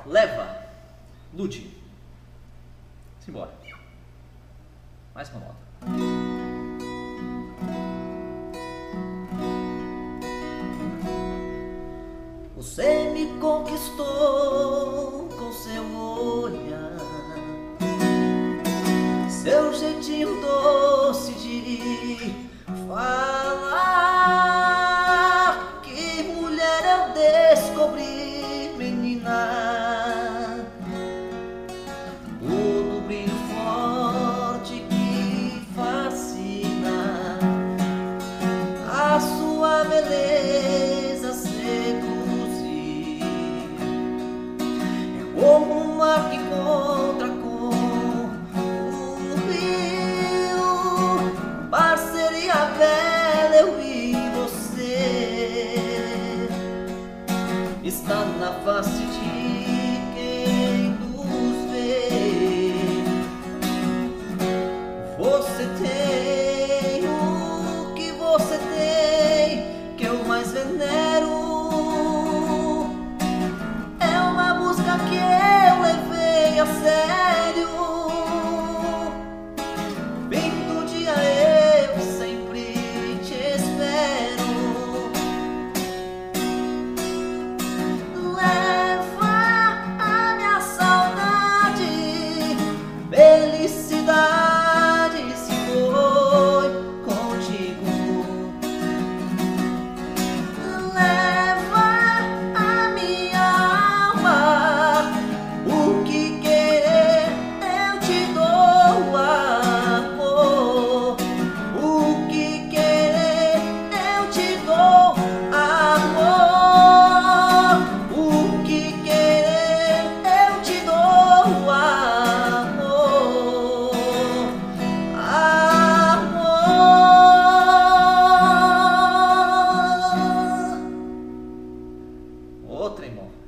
Leva. Lute. Simbora. Mais uma nota. Você me conquistou com seu olhar, seu jeitinho doce de falar. Que mulher eu descobri, menina, todo brilho forte que fascina, a sua beleza seduzir. É como um mar que encontra com o rio, parceria bela, eu e você. Está na face de quem nos vê. Você tem o que você tem, que eu mais venero. É uma busca que eu levei a sério. Fim do dia eu sempre te espero. Leva a minha saudade, felicidade se foi contigo. Leva a minha alma, o que querer eu te dou, amor. O que querer eu te dou, amor. O que querer eu te dou, amor. Amor. Outra, irmão.